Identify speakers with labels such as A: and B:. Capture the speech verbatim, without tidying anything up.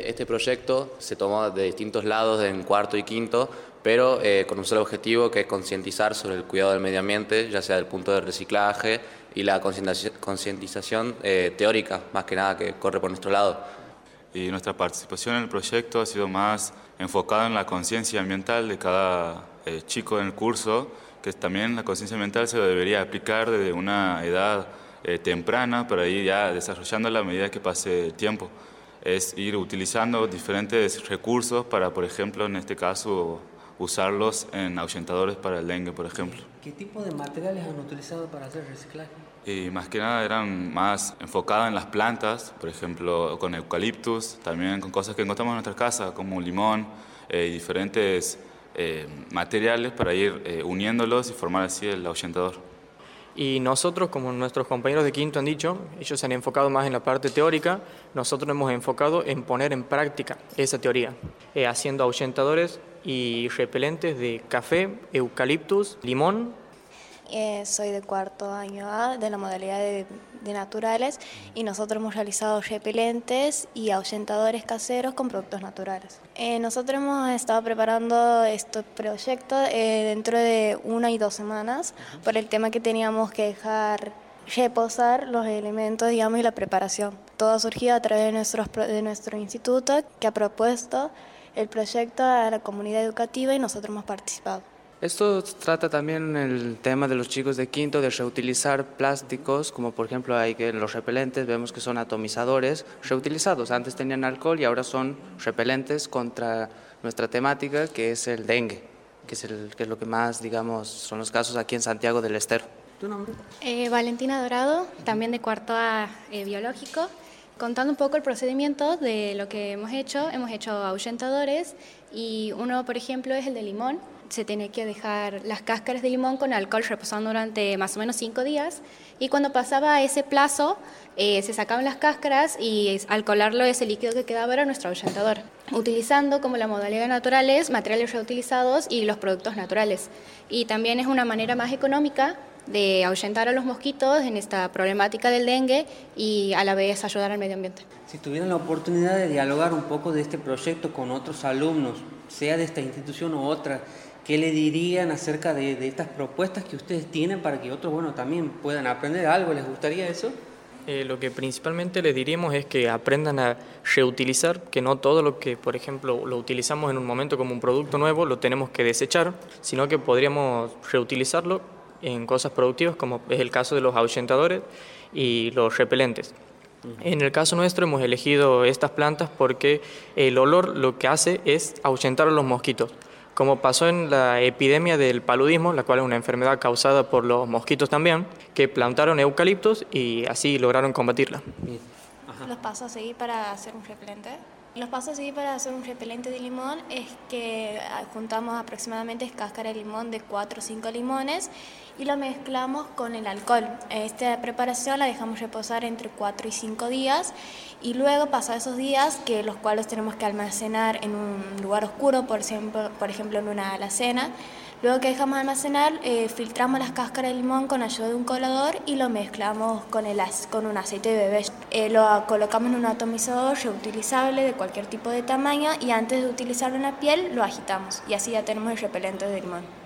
A: Este proyecto se tomó de distintos lados en cuarto y quinto, pero eh, con un solo objetivo, que es concientizar sobre el cuidado del medio ambiente, ya sea del punto de reciclaje y la concientización eh, teórica, más que nada, que corre por nuestro lado.
B: Y nuestra participación en el proyecto ha sido más enfocada en la conciencia ambiental de cada eh, chico en el curso, que también la conciencia ambiental se debería aplicar desde una edad eh, temprana para ir ya desarrollando a medida que pase el tiempo. Es ir utilizando diferentes recursos para, por ejemplo, en este caso, usarlos en ahuyentadores para el dengue, por ejemplo.
C: ¿Qué tipo de materiales han utilizado para hacer reciclaje?
B: Y más que nada eran más enfocadas en las plantas, por ejemplo, con eucaliptus, también con cosas que encontramos en nuestra casa, como limón eh, y diferentes eh, materiales para ir eh, uniéndolos y formar así el ahuyentador.
D: Y nosotros, como nuestros compañeros de quinto han dicho, ellos se han enfocado más en la parte teórica, nosotros nos hemos enfocado en poner en práctica esa teoría, eh, haciendo ahuyentadores y repelentes de café, eucaliptus, limón.
E: Eh, soy de cuarto año A de la modalidad de, de naturales y nosotros hemos realizado repelentes y ahuyentadores caseros con productos naturales. Eh, nosotros hemos estado preparando este proyecto eh, dentro de una y dos semanas por el tema que teníamos que dejar reposar los elementos, digamos, y la preparación. Todo ha surgido a través de, nuestros, de nuestro instituto, que ha propuesto el proyecto a la comunidad educativa y nosotros hemos participado.
F: Esto trata también el tema de los chicos de quinto de reutilizar plásticos, como por ejemplo hay que los repelentes vemos que son atomizadores reutilizados. Antes tenían alcohol y ahora son repelentes contra nuestra temática, que es el dengue, que es, el, que es lo que más, digamos, son los casos aquí en Santiago del Estero.
C: ¿Tu nombre?
G: Eh, Valentina Dorado, también de cuarto A eh, biológico. Contando un poco el procedimiento de lo que hemos hecho, hemos hecho ahuyentadores y uno, por ejemplo, es el de limón. Se tiene que dejar las cáscaras de limón con alcohol reposando durante más o menos cinco días y cuando pasaba ese plazo eh, se sacaban las cáscaras y al colarlo ese líquido que quedaba era nuestro ahuyentador, utilizando como la modalidad de naturales materiales reutilizados y los productos naturales. Y también es una manera más económica de ahuyentar a los mosquitos en esta problemática del dengue y a la vez ayudar al medio ambiente.
C: Si tuvieran la oportunidad de dialogar un poco de este proyecto con otros alumnos, sea de esta institución u otra, ¿qué le dirían acerca de, de estas propuestas que ustedes tienen para que otros, bueno, también puedan aprender algo? ¿Les gustaría eso?
D: Eh, lo que principalmente les diríamos es que aprendan a reutilizar, que no todo lo que, por ejemplo, lo utilizamos en un momento como un producto nuevo lo tenemos que desechar, sino que podríamos reutilizarlo en cosas productivas, como es el caso de los ahuyentadores y los repelentes. En el caso nuestro hemos elegido estas plantas porque el olor lo que hace es ahuyentar a los mosquitos. Como pasó en la epidemia del paludismo, la cual es una enfermedad causada por los mosquitos también, que plantaron eucaliptos y así lograron combatirla.
E: Los pasos a seguir para hacer un repelente. Los pasos a seguir para hacer un repelente de limón es que juntamos aproximadamente cáscara de limón de cuatro o cinco limones y lo mezclamos con el alcohol. Esta preparación la dejamos reposar entre cuatro y cinco días y luego pasados esos días, que los cuales tenemos que almacenar en un lugar oscuro, por ejemplo, por ejemplo en una alacena. Luego que dejamos almacenar, eh, filtramos las cáscaras de limón con ayuda de un colador y lo mezclamos con, el, con un aceite de bebé. Eh, lo colocamos en un atomizador reutilizable de cualquier tipo de tamaño y antes de utilizarlo en la piel lo agitamos y así ya tenemos el repelente de limón.